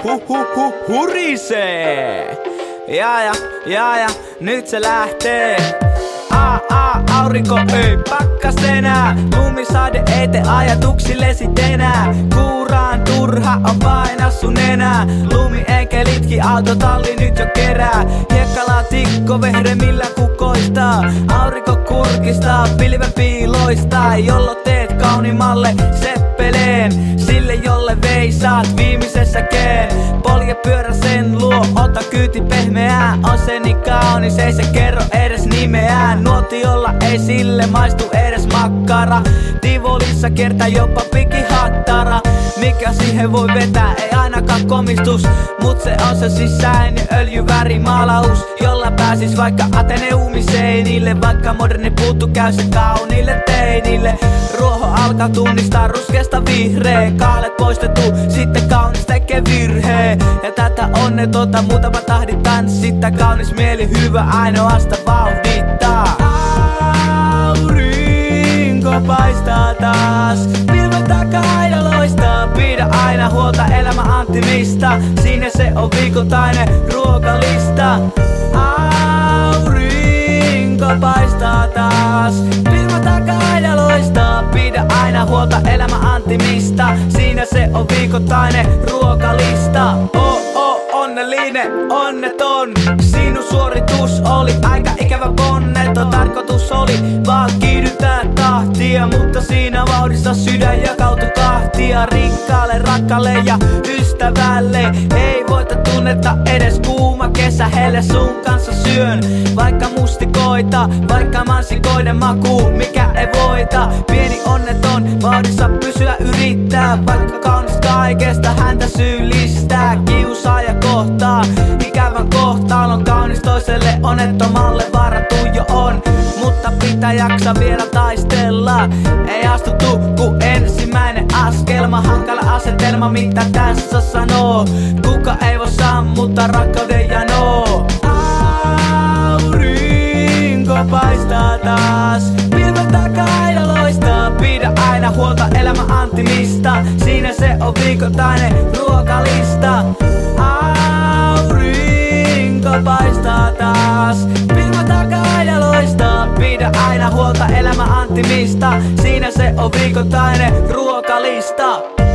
Hurisee. Ja, nyt se lähtee. Aurinko ei pakkas enää. Lumisade ei tee ajatuksillesi enää. Kuuraan turha on paina sun enää. Lumiekelitki autotalli nyt jo kerää. Hiekkalaatikko vehre millä kukoistaa. Aurinko kurkistaa pilven piiloistaa. Jollo teet kauniimmalle seppeleen. Sille jolle veisaat viimeisessä keen. Polje pyörä sen luo, ota kyyti pehmeää. On se niin kaunis, ei se kerro edes nimeään. Nuotiolla ei sille maistu edes makkara. Tivolissa kertaa jopa pikihattara. Mikä siihen voi vetää, ei ainakaan komistus. Mut se on se sisäinen öljyvärimaalaus, jolla pääsis vaikka Ateneumiseinille. Vaikka moderni puuttu käy se kauniille teinille. Ruoho alkaa tunnistaa ruskeasta vihreä. Kaalet poistettu, sitten kaunis tekee virheen. Ja tätä onnetonta muutama tahdi tanssittaa. Kaunis mieli hyvä ainoasta vauhdittaa. Aurinko paistaa taas. Pilven takaa aina loistaa. Pidä aina huolta elämä antimista. Siinä se on viikoittainen ruokalista. Aurinko paistaa taas. Pilven takaa aina loistaa. Pidä aina huolta elämä antimista. Siinä se on viikoittainen ruokalista. Onnellinen, onneton. Sinun suoritus oli aika ikävä ponneton. Tarkoitus oli vaan kiihdyttää tahtia, mutta siinä vauhdissa sydän jakautui kahtia. Rikkaalle, rakkaalle ja ystävälle ei voita tunnetta edes kuuma kesä. Helle sun kanssa syön vaikka mustikoita, vaikka mansikoiden maku, mikä ei voita. Pieni onneton vauhdissa pysyä yrittää, vaikka kaunis kaikesta häntä syyllistää. Kiusaaja kohtaa ikävän kohtalon, kaunis toiselle onnettomalle varattu jo on. Mutta pitää jaksaa vielä taistella. Ei astuttu ku ensimmäinen askelma. Hankala asetelma mitä tässä sanoo. Kuka ei voi sammuttaa rakkauden janoo. Aurinko paistaa taas. Pilven takaa aina loistaa. Pidä aina huolta elämä antimista. Siinä se on viikoittainen ruokalista. Aurinko paistaa taas. Pilven takaa aina loistaa. Pidä aina huolta elämä antimista. Siinä se on viikoittainen ruokalista.